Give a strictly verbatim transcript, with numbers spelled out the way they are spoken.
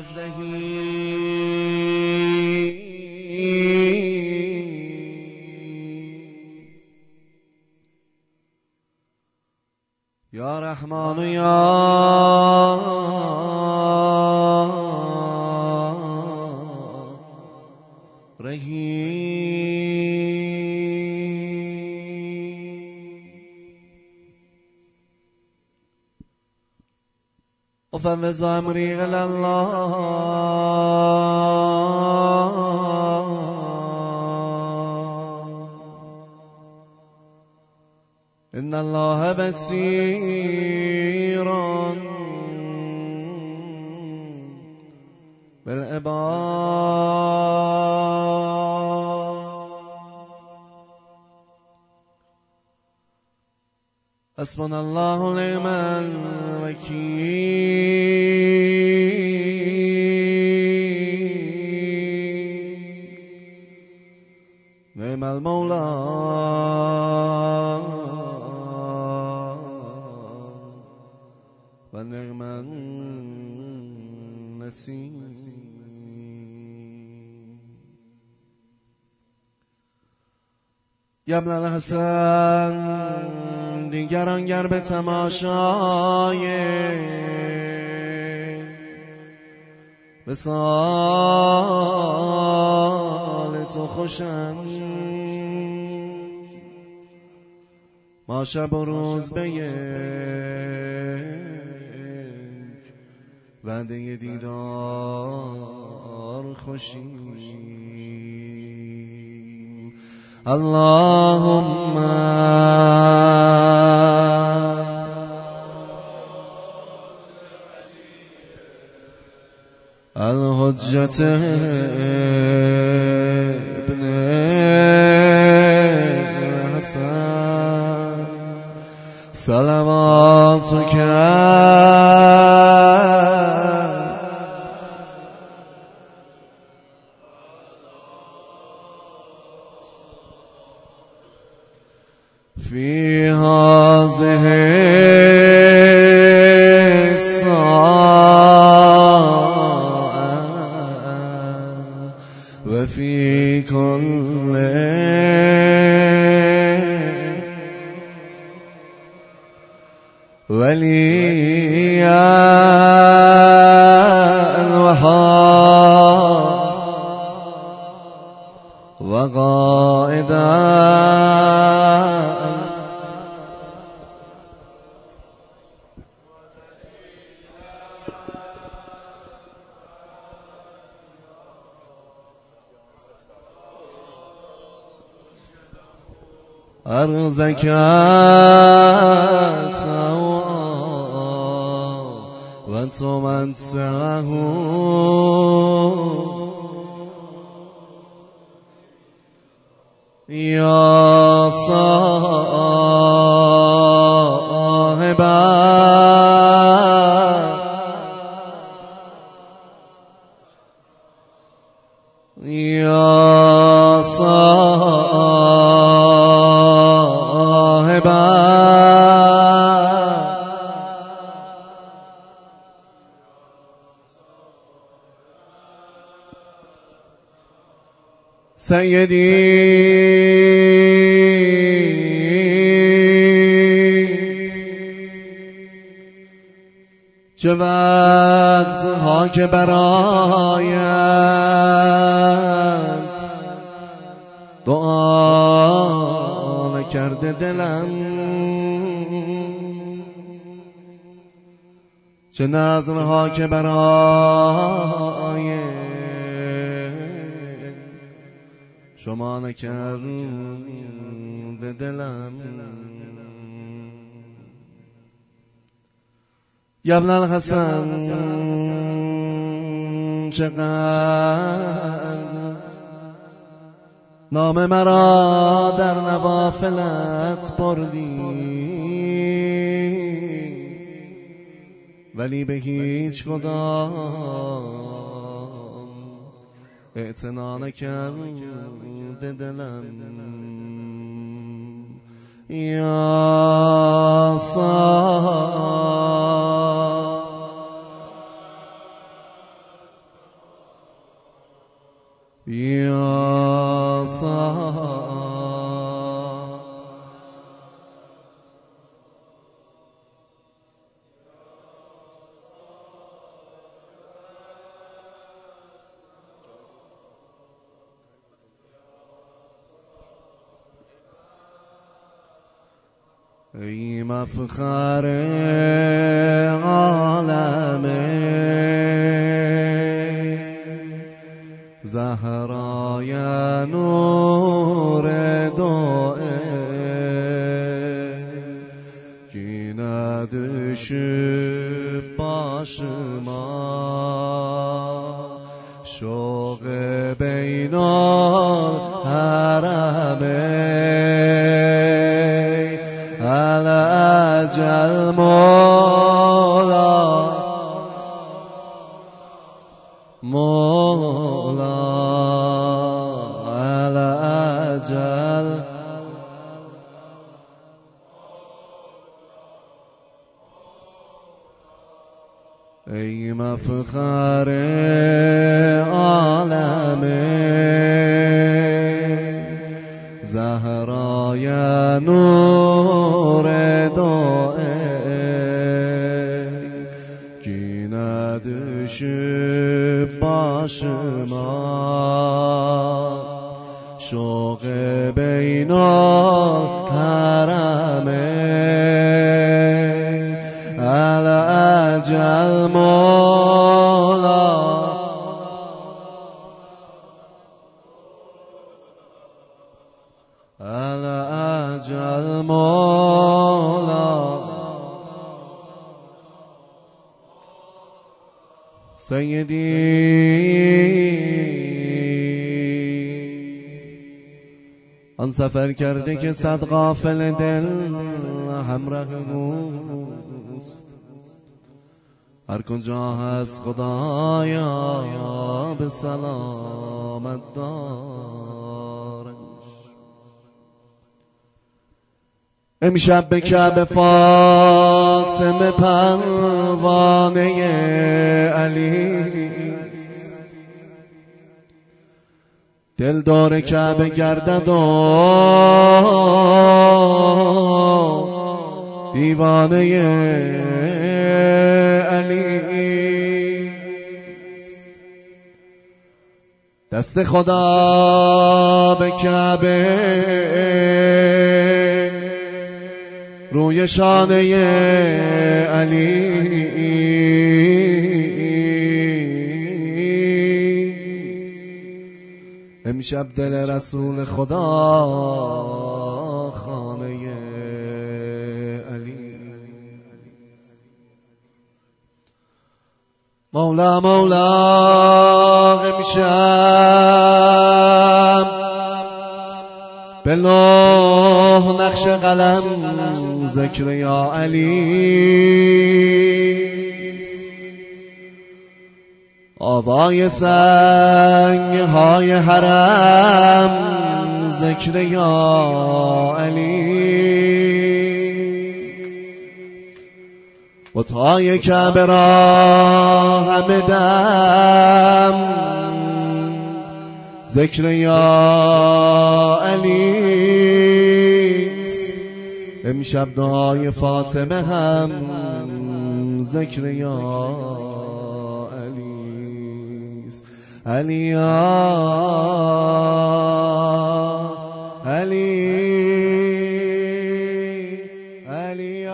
الرحیم یا رحمان یا أفوض أمري إلى الله إن الله بصير بالعباد حسبنا الله ونعم الوكيل نعم المولى ونعم النصير. یا ابن الحسن دیگران گر به تماشای وصال تو خوشند ما شب و روز به یک وعده دیدار خوشیم. اللهم الحجة ابن حسن صلواتك في هذه الساعة وفي كل وليا وحا وقائدا أرزك وتمتعه يا صاحب يا صاحب سيدي چه وقت ها که برایت دعا نکرده دلم، چه نظرها که برای شما نکرده دلم. یا ابن الحسن چقدر نام مرا در نوافلت بردی، ولی به هیچ کدام اعتنا نکرده دلم. یا صاحب یا صاحب ای مفخر عالم زهرای نور دوئه گینه düşüp başıma şoq beynal harame الأجل مولا مولا الأجل ای مفخر عالم زهرای نور گینه düşüp başıma şoq beynal harame الأجل مولا الأجل مولا سیدی آن سفر کرده که صد غافل دل همراه اوست هر کجا هست خدایا به سلامت دارش امشب به کعبه فاطمه پروانه علی دل دور کعبه گردد و دیوانه علی دست خدا به کعبه روی شانه علی امشب دل رسول خدا خانه علی مولا مولا امشب به لوح نقش قلم ذکر یا علی آوای سنگ های حرم ذکر یا علی بت‌های کعبه را همه دم ذکر یا علی امشب دعای فاطمه هم ذکر یا علی علی علی